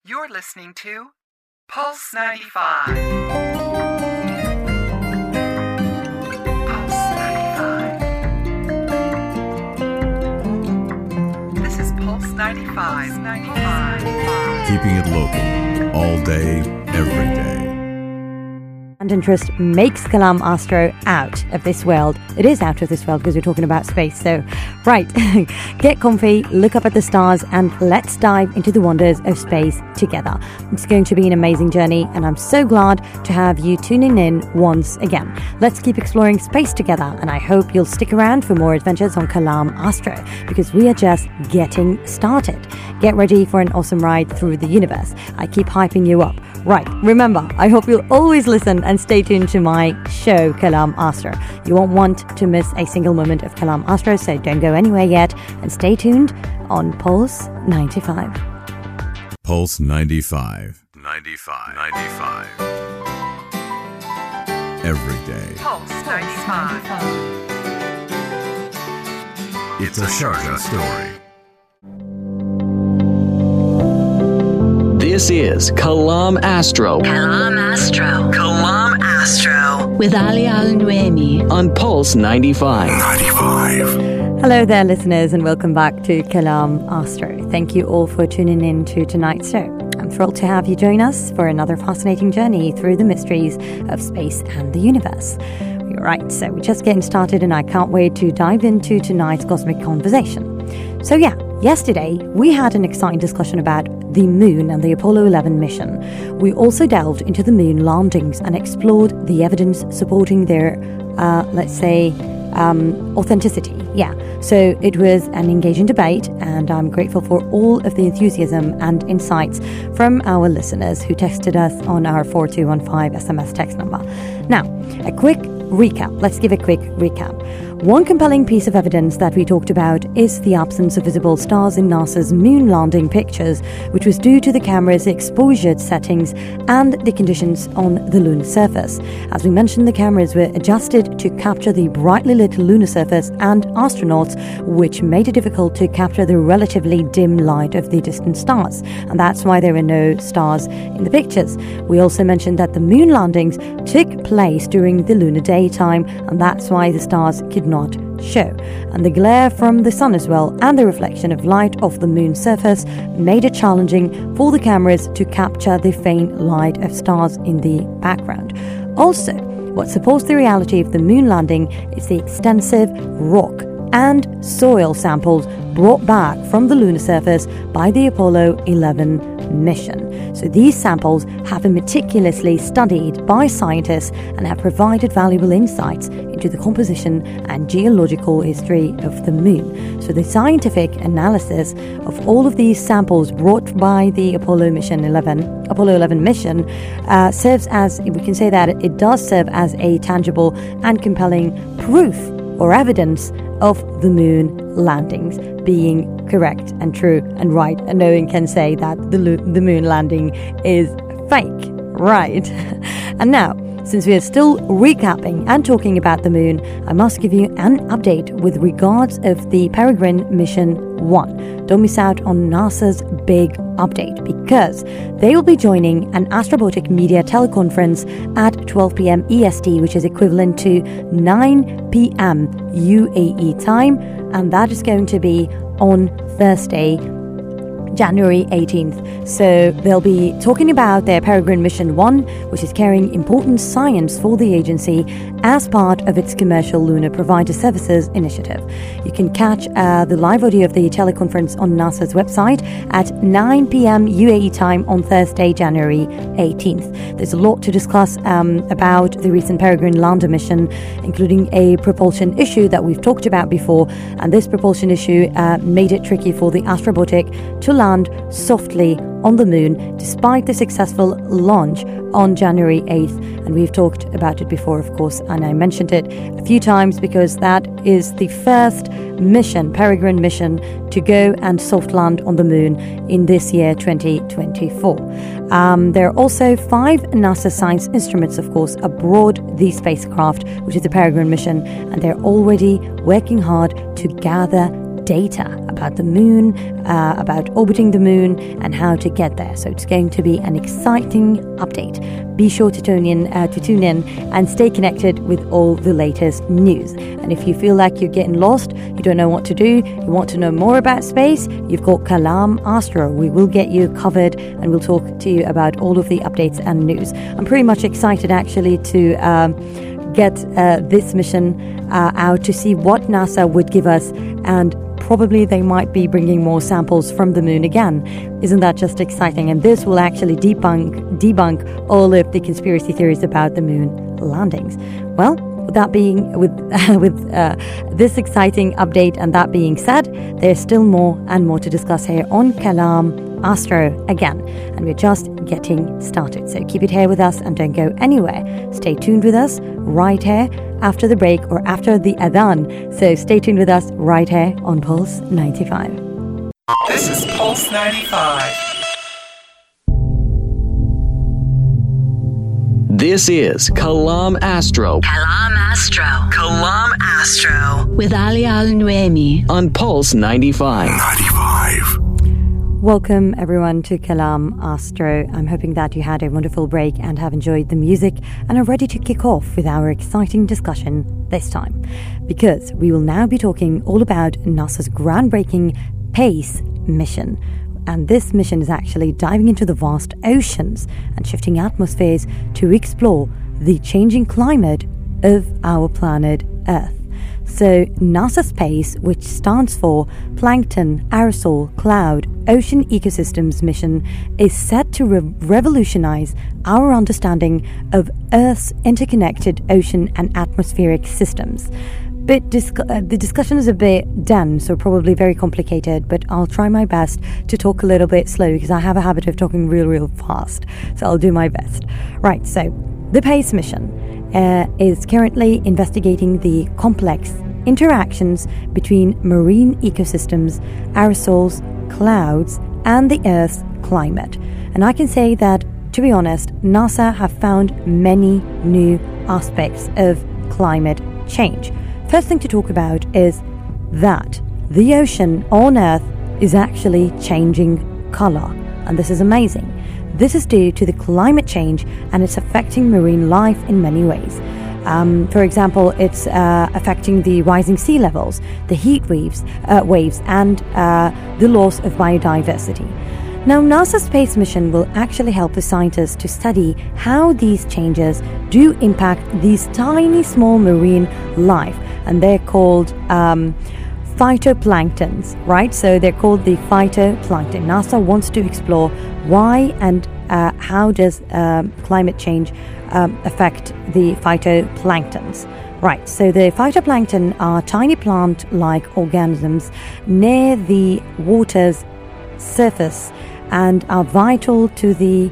You're listening to Pulse 95. Pulse 95. This is Pulse 95. Keeping it local, all day, every day. And interest makes Kalam Astro out of this world. It is out of this world because we're talking about space. So, right, get comfy, look up at the stars, and let's dive into the wonders of space together. It's going to be an amazing journey, and I'm so glad to have you tuning in once again. Let's keep exploring space together, and I hope you'll stick around for more adventures on Kalam Astro, because we are just getting started. Get ready for an awesome ride through the universe. I keep hyping you up. Right, remember, I hope you'll always listen and stay tuned to my show, Kalam Astro. You won't want to miss a single moment of Kalam Astro, so don't go anywhere yet and stay tuned on Pulse 95. Pulse 95. 95. Every day. Pulse 95. It's a Sharjah story. This is Kalam Astro. Kalam Astro. Kalam Astro. With Ali Al-Nuaimi. On Pulse 95. Hello there, listeners, and welcome back to Kalam Astro. Thank you all for tuning in to tonight's show. I'm thrilled to have you join us for another fascinating journey through the mysteries of space and the universe. Right, so we're just getting started, and I can't wait to dive into tonight's cosmic conversation. So yesterday we had an exciting discussion about the moon and the Apollo 11 mission. We also delved into the moon landings and explored the evidence supporting their, authenticity. So it was an engaging debate, and I'm grateful for all of the enthusiasm and insights from our listeners who texted us on our 4215 SMS text number. Now, a quick recap. Let's give a quick recap. One compelling piece of evidence that we talked about is the absence of visible stars in NASA's moon landing pictures, which was due to the camera's exposure settings and the conditions on the lunar surface. As we mentioned, the cameras were adjusted to capture the brightly lit lunar surface and astronauts, which made it difficult to capture the relatively dim light of the distant stars, and that's why there were no stars in the pictures. We also mentioned that the moon landings took place during the lunar daytime, and that's why the stars could not show. And the glare from the sun as well, and the reflection of light off the moon's surface, made it challenging for the cameras to capture the faint light of stars in the background. Also, what supports the reality of the moon landing is the extensive rock and soil samples brought back from the lunar surface by the Apollo 11 mission. So these samples have been meticulously studied by scientists and have provided valuable insights into the composition and geological history of the moon. So the scientific analysis of all of these samples brought by the Apollo 11 mission serves as, we can say that it does serve as a tangible and compelling proof or evidence of the moon landings being correct and true and right, and no one can say that the moon landing is fake, right? And now, since we are still recapping and talking about the moon, I must give you an update with regards of the Peregrine Mission 1. Don't miss out on NASA's big update, because they will be joining an Astrobotic media teleconference at 12 p.m. EST, which is equivalent to 9 p.m. UAE time, and that is going to be on Thursday, January 18th. So they'll be talking about their Peregrine Mission 1, which is carrying important science for the agency as part of its Commercial Lunar Provider Services initiative. You can catch the live audio of the teleconference on NASA's website at 9 p.m. UAE time on Thursday, January 18th. There's a lot to discuss about the recent Peregrine lander mission, including a propulsion issue that we've talked about before, and this propulsion issue made it tricky for the Astrobotic to land softly on the moon despite the successful launch on January 8th. And we've talked about it before, of course, and I mentioned it a few times because that is the first mission, Peregrine mission, to go and soft land on the moon in this year, 2024. There are also 5 NASA science instruments, of course, aboard the spacecraft, which is the Peregrine mission, and they're already working hard to gather data about the moon, about orbiting the moon, and how to get there. So it's going to be an exciting update. Be sure to tune in and stay connected with all the latest news. And if you feel like you're getting lost, you don't know what to do, you want to know more about space, you've got Kalam Astro. We will get you covered and we'll talk to you about all of the updates and news. I'm pretty much excited actually to get this mission out to see what NASA would give us, and probably they might be bringing more samples from the moon again. Isn't that just exciting? And this will actually debunk all of the conspiracy theories about the moon landings. Well, with this exciting update and that being said, there's still more and more to discuss here on Kalam Astro again, and we're just getting started. So keep it here with us and don't go anywhere. Stay tuned with us right here after the break or after the adhan. So stay tuned with us right here on Pulse 95. This is Pulse 95. This is Kalam Astro Kalam Astro. Kalam Astro. With Ali Al-Nuaimi. on Pulse 95. 95. Welcome everyone to Kalam Astro. I'm hoping that you had a wonderful break and have enjoyed the music and are ready to kick off with our exciting discussion this time. Because we will now be talking all about NASA's groundbreaking PACE mission. And this mission is actually diving into the vast oceans and shifting atmospheres to explore the changing climate of our planet Earth. So NASA Space, which stands for Plankton, Aerosol, Cloud, Ocean Ecosystems Mission, is set to revolutionize our understanding of Earth's interconnected ocean and atmospheric systems. But the discussion is a bit dense, so probably very complicated, but I'll try my best to talk a little bit slow because I have a habit of talking real fast. So I'll do my best. Right, so the PACE mission is currently investigating the complex interactions between marine ecosystems, aerosols, clouds, and the Earth's climate. And I can say that, to be honest, NASA have found many new aspects of climate change. First thing to talk about is that the ocean on Earth is actually changing color, and this is amazing. This is due to the climate change, and it's affecting marine life in many ways. For example, it's affecting the rising sea levels, the heat waves, and the loss of biodiversity. Now, NASA's space mission will actually help the scientists to study how these changes do impact these tiny, small marine life, and they're called phytoplanktons, right? So they're called the phytoplankton. NASA wants to explore why and how does climate change affect the phytoplanktons. Right, so the phytoplankton are tiny plant-like organisms near the water's surface and are vital to the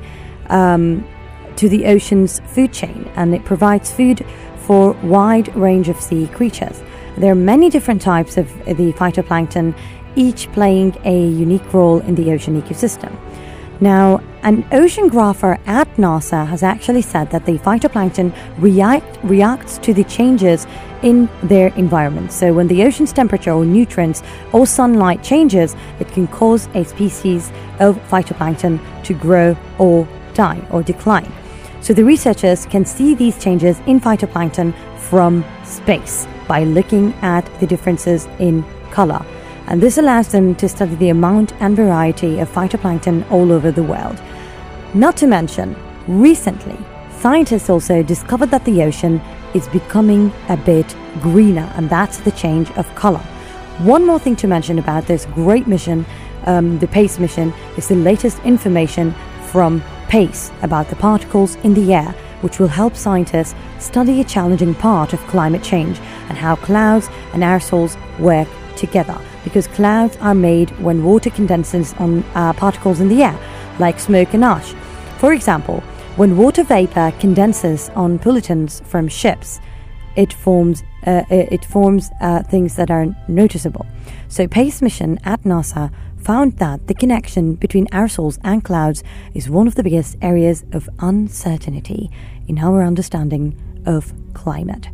ocean's food chain, and it provides food for a wide range of sea creatures. There are many different types of the phytoplankton, each playing a unique role in the ocean ecosystem. Now, an oceanographer at NASA has actually said that the phytoplankton reacts to the changes in their environment. So when the ocean's temperature or nutrients or sunlight changes, it can cause a species of phytoplankton to grow or die or decline. So the researchers can see these changes in phytoplankton from space by looking at the differences in color. And this allows them to study the amount and variety of phytoplankton all over the world. Not to mention, recently, scientists also discovered that the ocean is becoming a bit greener, and that's the change of color. One more thing to mention about this great mission, the PACE mission, is the latest information from PACE about the particles in the air, which will help scientists study a challenging part of climate change and how clouds and aerosols work together. Because clouds are made when water condenses on particles in the air, like smoke and ash. For example, when water vapor condenses on pollutants from ships, it forms things that are noticeable. So PACE mission at NASA found that the connection between aerosols and clouds is one of the biggest areas of uncertainty in our understanding of climate.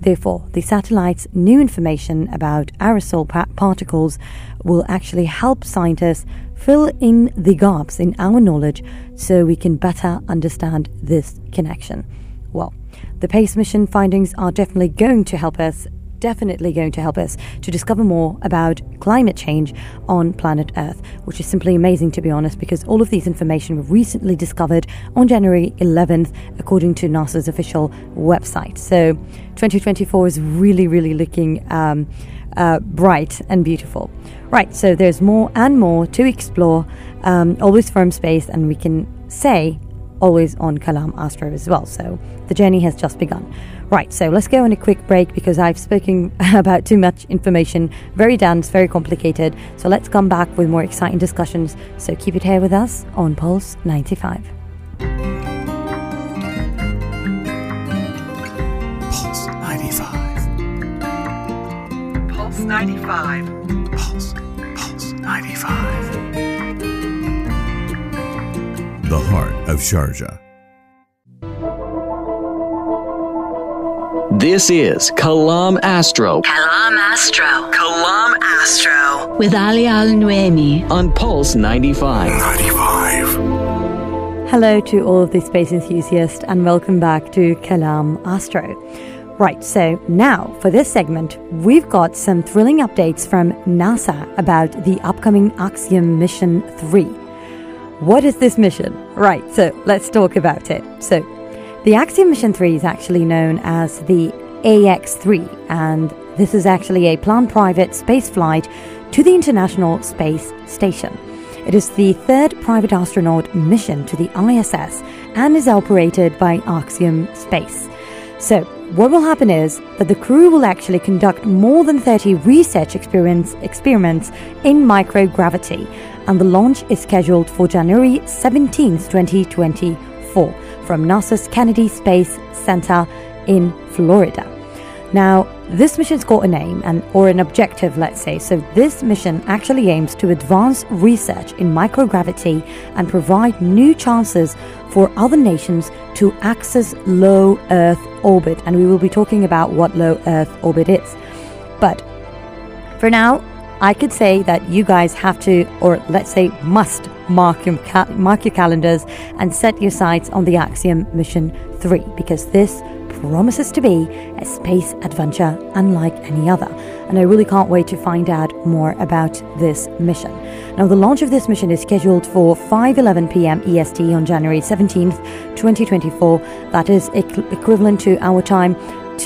Therefore, the satellite's new information about aerosol particles will actually help scientists fill in the gaps in our knowledge so we can better understand this connection. Well, the PACE mission findings are definitely going to help us to discover more about climate change on planet Earth, which is simply amazing, to be honest, because all of these information were recently discovered on January 11th, according to NASA's official website. So 2024 is really, really looking bright and beautiful. Right, so there's more and more to explore, always from space, and we can say always on Kalam Astro as well. So the journey has just begun. Right, so let's go on a quick break because I've spoken about too much information, very dense, very complicated. So let's come back with more exciting discussions. So keep it here with us on Pulse 95. Pulse 95. Pulse 95. Pulse 95. The heart of Sharjah. This is Kalam Astro Kalam Astro. Kalam Astro. With Ali Al Nuemi. on Pulse 95. 95. Hello to all of the space enthusiasts and welcome back to Kalam Astro. Right, so now for this segment, we've got some thrilling updates from NASA about the upcoming Axiom Mission 3. What is this mission? Right, so let's talk about it. So the Axiom Mission 3 is actually known as the AX3, and this is actually a planned private space flight to the International Space Station. It is the third private astronaut mission to the ISS and is operated by Axiom Space. So what will happen is that the crew will actually conduct more than 30 research experiments in microgravity, and the launch is scheduled for January 17th, 2024 from NASA's Kennedy Space Center in Florida. Now, this mission's got a name or an objective, let's say. So this mission actually aims to advance research in microgravity and provide new chances for other nations to access low Earth orbit. And we will be talking about what low Earth orbit is. But for now, I could say that you guys have to, or let's say must, mark your calendars and set your sights on the Axiom Mission 3, because this promises to be a space adventure unlike any other. And I really can't wait to find out more about this mission. Now, the launch of this mission is scheduled for 5:11 p.m. EST on January 17th, 2024. That is equivalent to our time,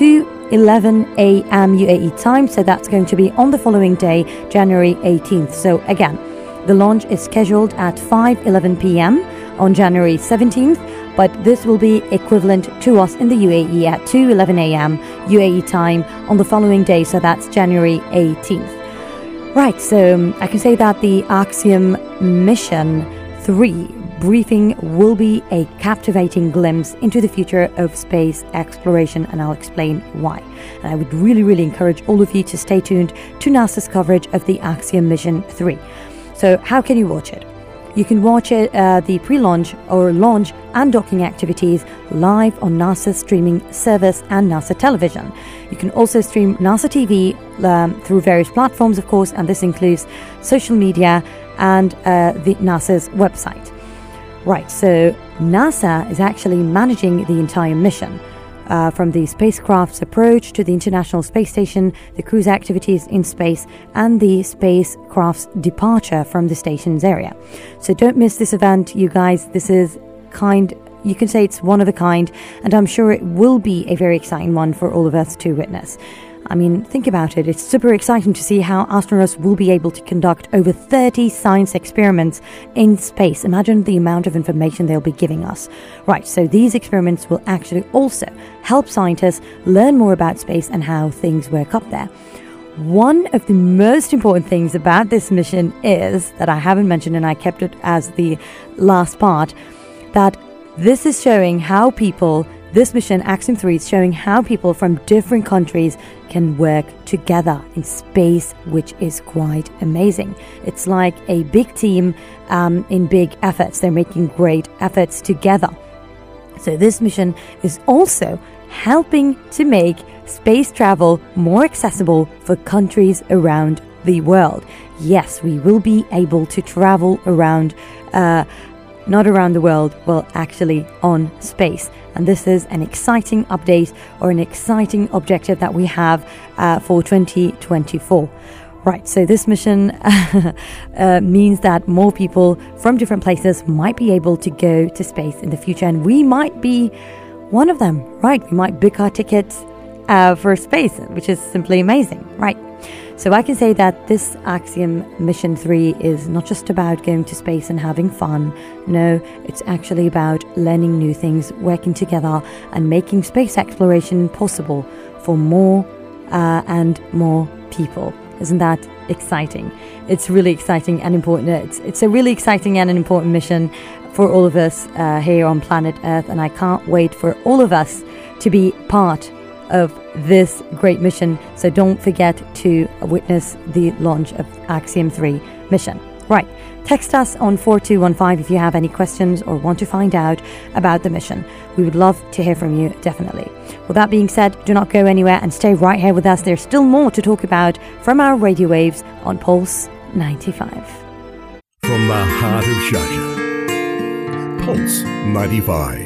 2:11 a.m. UAE time. So that's going to be on the following day, January 18th. So again, the launch is scheduled at 5:11 p.m. on January 17th, but this will be equivalent to us in the UAE at 2:11 a.m. UAE time on the following day, so that's January 18th. Right, so I can say that the Axiom Mission 3 briefing will be a captivating glimpse into the future of space exploration, and I'll explain why. And I would really, really encourage all of you to stay tuned to NASA's coverage of the Axiom Mission 3. So how can you watch it? You can watch it, the pre-launch or launch and docking activities live on NASA's streaming service and NASA television. You can also stream NASA TV through various platforms, of course, and this includes social media and the NASA's website. Right, so NASA is actually managing the entire mission. From the spacecraft's approach to the International Space Station, the crew's activities in space, and the spacecraft's departure from the station's area. So don't miss this event, you guys. This is you can say it's one of a kind, and I'm sure it will be a very exciting one for all of us to witness. I mean, think about it. It's super exciting to see how astronauts will be able to conduct over 30 science experiments in space. Imagine the amount of information they'll be giving us. Right, so these experiments will actually also help scientists learn more about space and how things work up there. One of the most important things about this mission is, that I haven't mentioned and I kept it as the last part, that this is showing how this mission, Axiom 3, is showing how people from different countries can work together in space, which is quite amazing. It's like a big team in big efforts. They're making great efforts together. So this mission is also helping to make space travel more accessible for countries around the world. Yes, we will be able to travel around, not around the world, well, actually on space. And this is an exciting update or an exciting objective that we have for 2024. Right, so this mission means that more people from different places might be able to go to space in the future, and we might be one of them, right? We might book our tickets for space, which is simply amazing, right? So I can say that this Axiom Mission 3 is not just about going to space and having fun. No, it's actually about learning new things, working together, and making space exploration possible for more and more people. Isn't that exciting? It's really exciting and important. It's a really exciting and an important mission for all of us here on planet Earth, and I can't wait for all of us to be part of this great mission. So don't forget to witness the launch of Axiom 3 mission. Right, text us on 4215 if you have any questions or want to find out about the mission. We would love to hear from you, definitely. With that being said, do not go anywhere and stay right here with us. There's still more to talk about from our radio waves on Pulse 95. From the heart of Sharjah, Pulse 95.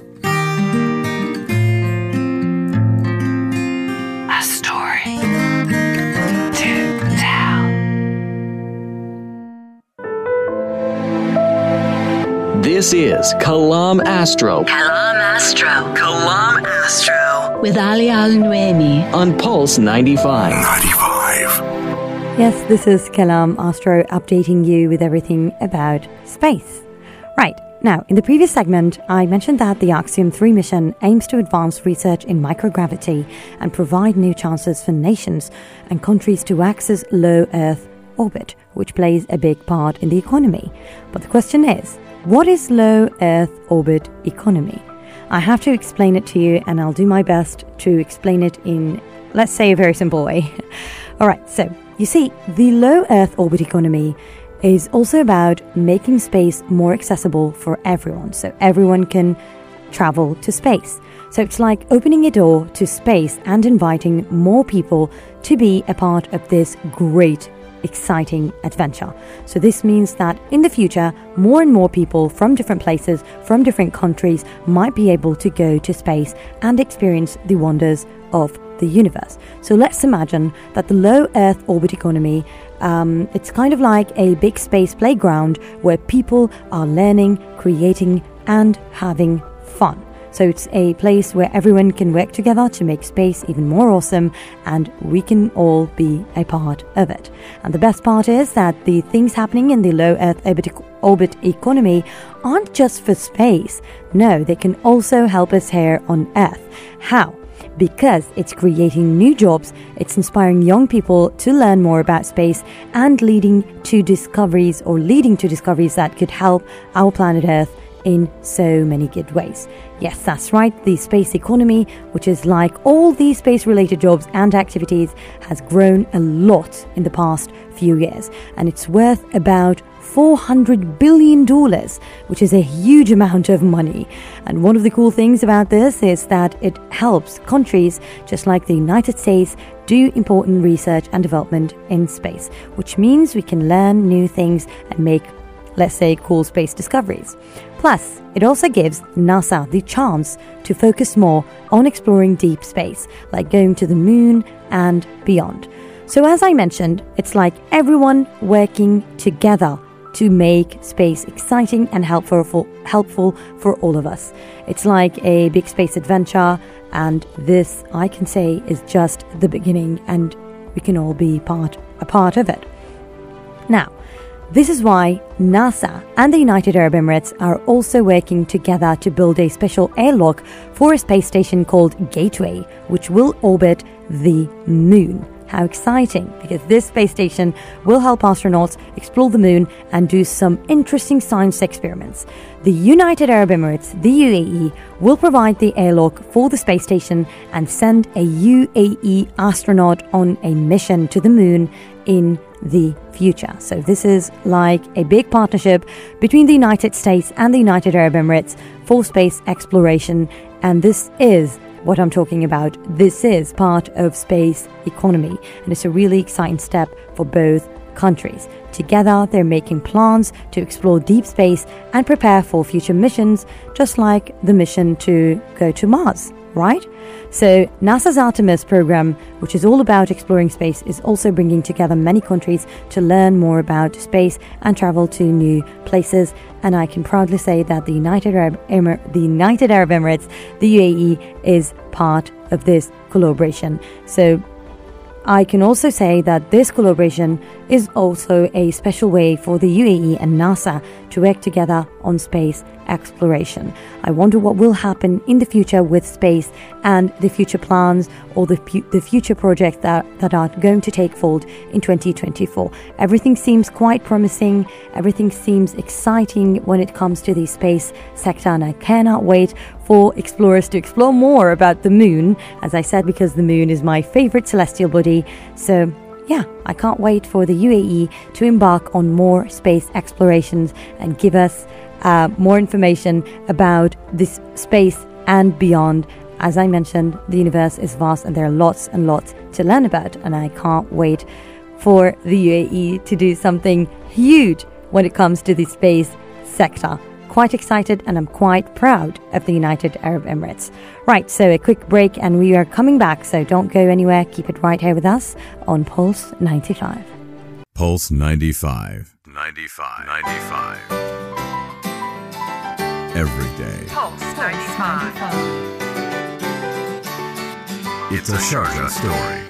A story to tell. This is Kalam Astro Kalam Astro. Kalam Astro. with Ali Al-Nuaimi on Pulse 95. 95. Yes, this is Kalam Astro updating you with everything about space. Right, now, in the previous segment, I mentioned that the Axiom 3 mission aims to advance research in microgravity and provide new chances for nations and countries to access low Earth orbit, which plays a big part in the economy. But the question is, what is low Earth orbit economy? I have to explain it to you, and I'll do my best to explain it in, let's say, a very simple way. All right, so you see, the low Earth orbit economy is also about making space more accessible for everyone, so everyone can travel to space. So it's like opening a door to space and inviting more people to be a part of this great, exciting adventure. So this means that in the future, more and more people from different places, from different countries, might be able to go to space and experience the wonders of the universe. So let's imagine that the low Earth orbit economy, it's kind of like a big space playground where people are learning, creating, and having fun. So it's a place where everyone can work together to make space even more awesome, and we can all be a part of it. And the best part is that the things happening in the low Earth orbit economy aren't just for space. No, they can also help us here on Earth. How? Because it's creating new jobs, it's inspiring young people to learn more about space, and leading to discoveries that could help our planet Earth in so many good ways. Yes, that's right, the space economy, which is like all these space-related jobs and activities, has grown a lot in the past few years, and it's worth about $400 billion, which is a huge amount of money. And one of the cool things about this is that it helps countries, just like the United States, do important research and development in space, which means we can learn new things and make, let's say, cool space discoveries. Plus, it also gives NASA the chance to focus more on exploring deep space, like going to the moon and beyond. So as I mentioned, it's like everyone working together to make space exciting and helpful for all of us. It's like a big space adventure, and this, I can say, is just the beginning, and we can all be a part of it. Now, this is why NASA and the United Arab Emirates are also working together to build a special airlock for a space station called Gateway, which will orbit the moon. How exciting, because this space station will help astronauts explore the moon and do some interesting science experiments. The United Arab Emirates, the UAE, will provide the airlock for the space station and send a UAE astronaut on a mission to the moon in the future. So this is like a big partnership between the United States and the United Arab Emirates for space exploration, and this is what I'm talking about. This is part of space economy, and it's a really exciting step for both countries. Together, they're making plans to explore deep space and prepare for future missions, just like the mission to go to Mars, right? So NASA's Artemis program, which is all about exploring space, is also bringing together many countries to learn more about space and travel to new places. And I can proudly say that the United Arab Emirates, the UAE, is part of this collaboration. So I can also say that this collaboration is also a special way for the UAE and NASA to work together on space exploration. I wonder what will happen in the future with space and the future plans or the future projects that are going to take fold in 2024. Everything seems quite promising. Everything seems exciting when it comes to the space sector, and I cannot wait for explorers to explore more about the moon, as I said, because the moon is my favorite celestial body. So yeah, I can't wait for the UAE to embark on more space explorations and give us more information about this space and beyond. As I mentioned, the universe is vast and there are lots and lots to learn about, and I can't wait for the UAE to do something huge when it comes to the space sector. Quite excited, and I'm quite proud of the United Arab Emirates. Right, so a quick break and we are coming back, so don't go anywhere. Keep it right here with us on Pulse 95. Pulse 95. 95. Every day. Pulse 95. It's a Sharjah story.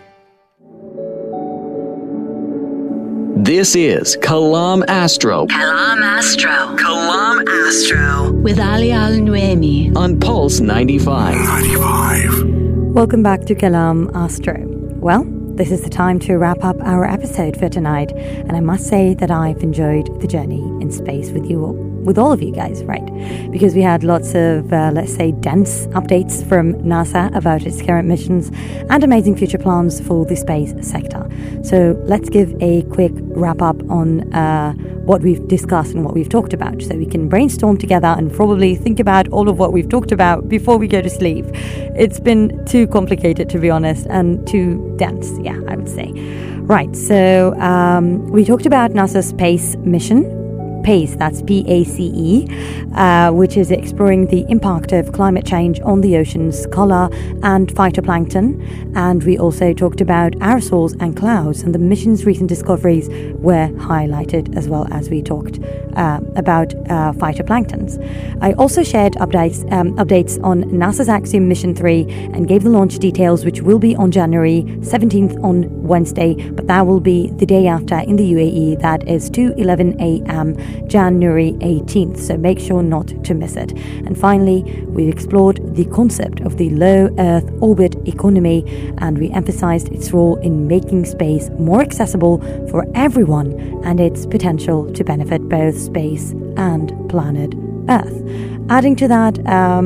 This is Kalam Astro Kalam Astro. Kalam Astro. With Ali Al Nuaimi. on Pulse 95. Welcome back to Kalam Astro. Well, this is the time to wrap up our episode for tonight, and I must say that I've enjoyed the journey in space with all of you guys, right? Because we had lots of, let's say, dense updates from NASA about its current missions and amazing future plans for the space sector. So let's give a quick wrap up on what we've discussed and what we've talked about, so we can brainstorm together and probably think about all of what we've talked about before we go to sleep. It's been too complicated, to be honest, and too dense, yeah, I would say. Right, so we talked about NASA's space mission, PACE, that's PACE, which is exploring the impact of climate change on the ocean's color and phytoplankton. And we also talked about aerosols and clouds, and the mission's recent discoveries were highlighted, as well as we talked about phytoplanktons. I also shared updates on NASA's Axiom Mission 3 and gave the launch details, which will be on January 17th on Wednesday, but that will be the day after in the UAE. That is 2:11 a.m. January 18th, so make sure not to miss it. And finally, we explored the concept of the low Earth orbit economy, and we emphasized its role in making space more accessible for everyone and its potential to benefit both space and planet Earth. Adding to that,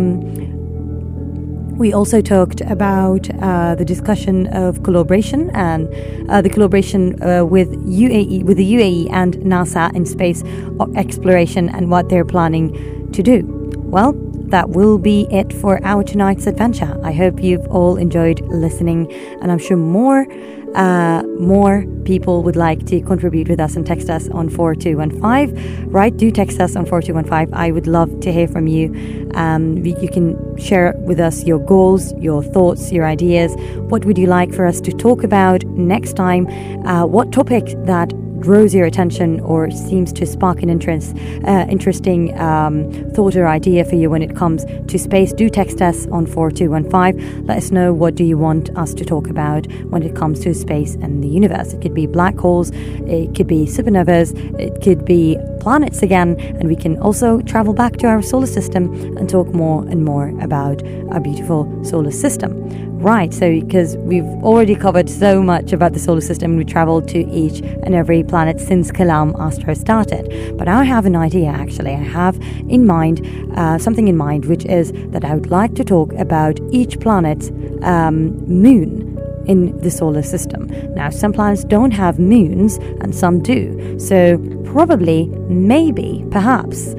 we also talked about the discussion of collaboration and the collaboration with the UAE and NASA in space exploration and what they're planning to do. Well, that will be it for our tonight's adventure. I hope you've all enjoyed listening, and I'm sure more people would like to contribute with us and text us on 4215. Right, do text us on 4215. I would love to hear from you. You can share with us your goals, your thoughts, your ideas. What would you like for us to talk about next time? What topic that draws your attention or seems to spark an interesting thought or idea for you when it comes to space, do text us on 4215. Let us know, what do you want us to talk about when it comes to space and the universe. It could be black holes, it could be supernovas, it could be planets again, and we can also travel back to our solar system and talk more and more about our beautiful solar system. Right, so because we've already covered so much about the solar system, we traveled to each and every planet since Kalam Astro started. But I have an idea, actually. I have in mind, something in mind, which is that I would like to talk about each planet's moon. in the solar system. Now, some planets don't have moons and some do. So probably, maybe, perhaps,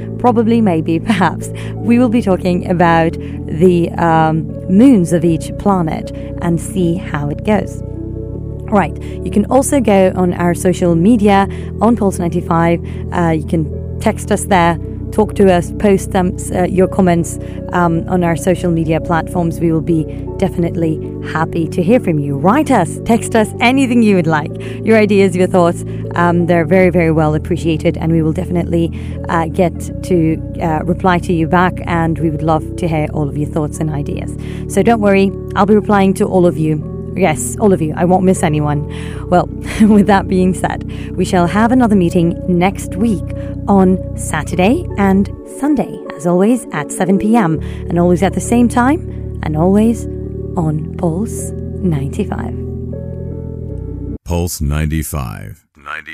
we will be talking about the moons of each planet and see how it goes. Right, you can also go on our social media on Pulse 95. You can text us there, talk to us, post your comments on our social media platforms. We will be definitely happy to hear from you. Write us, text us, anything you would like. Your ideas, your thoughts, they're very, very well appreciated, and we will definitely get to reply to you back, and we would love to hear all of your thoughts and ideas. So don't worry, I'll be replying to all of you. Yes, all of you. I won't miss anyone. Well, with that being said, we shall have another meeting next week on Saturday and Sunday, as always at 7 p.m. and always at the same time and always on Pulse 95. Pulse 95.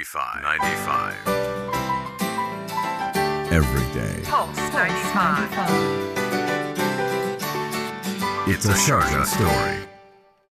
Every day. Pulse 95. It's a Sharjah story.